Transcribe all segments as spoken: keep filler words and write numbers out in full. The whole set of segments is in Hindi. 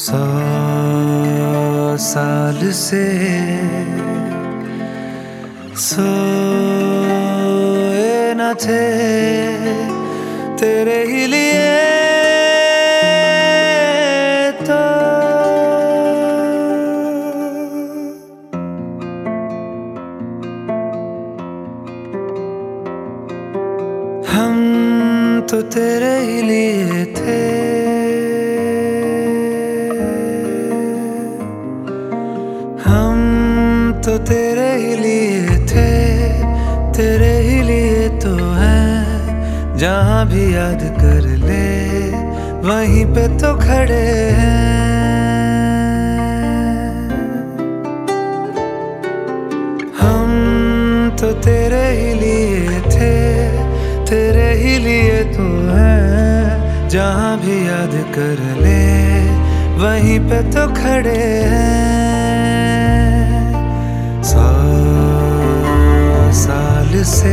सौ साल से सोए न थे तेरे ही लिए तो हम तो तेरे ही लिए थे, हम तो तेरे ही लिए थे, तेरे ही लिए तो हैं। जहाँ भी याद कर ले वहीं पे तो खड़े हैं। हम तो तेरे ही लिए थे, तेरे ही लिए तो हैं। जहाँ भी याद कर ले वहीं पे तो खड़े हैं। सौ साल से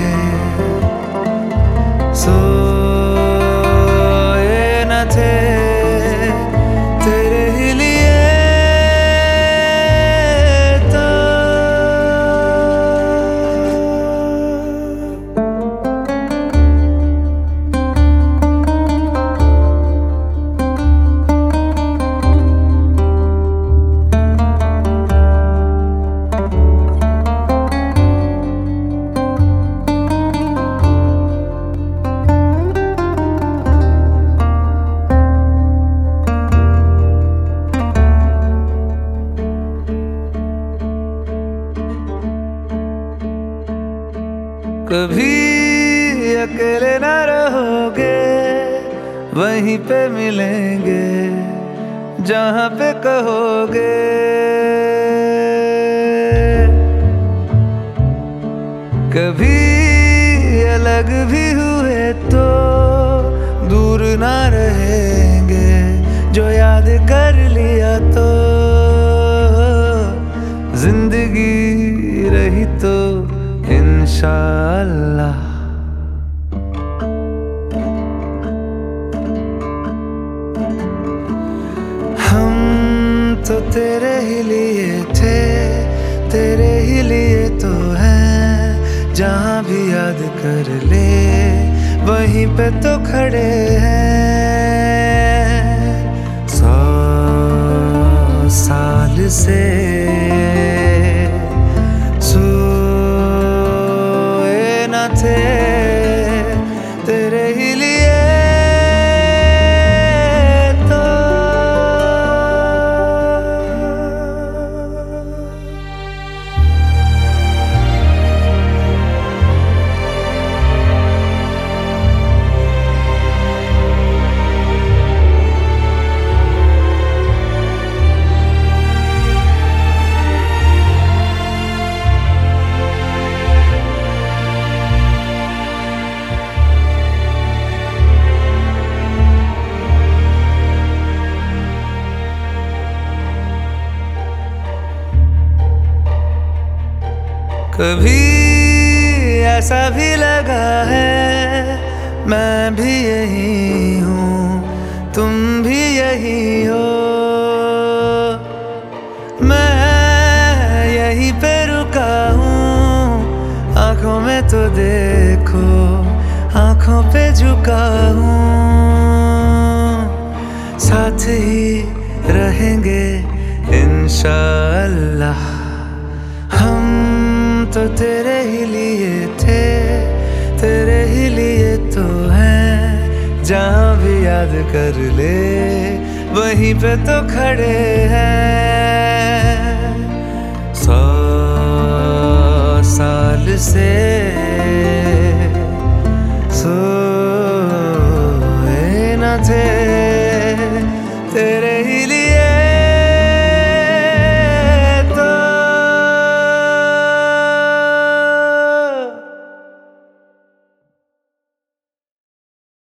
सोए न थे तेरे ही लिए तो कभी अकेले न रहोगे, वहीं पे मिलेंगे जहाँ पे कहोगे। कभी अलग भी हुए तो दूर ना रहेंगे, जो याद कर लिया तो जिंदगी रही तो इंशाअल्लाह। हम तो तेरे ही लिए थे, तेरे ही लिए तो हैं। जहाँ भी याद कर ले वहीं पे तो खड़े हैं। सौ साल से थे तेरे ही लिए तो कभी ऐसा भी लगा है मैं भी यही हूँ, तुम भी यही हो। मैं यहीं पे रुका हूँ, आँखों में तो देखो आँखों पे झुका हूँ। साथ ही रहेंगे इंशाअल्लाह। हम तो तेरे ही लिए थे, तेरे ही लिए तो हैं। जहाँ भी याद कर ले वहीं पे तो खड़े हैं। सौ साल से सोए न थे तेरे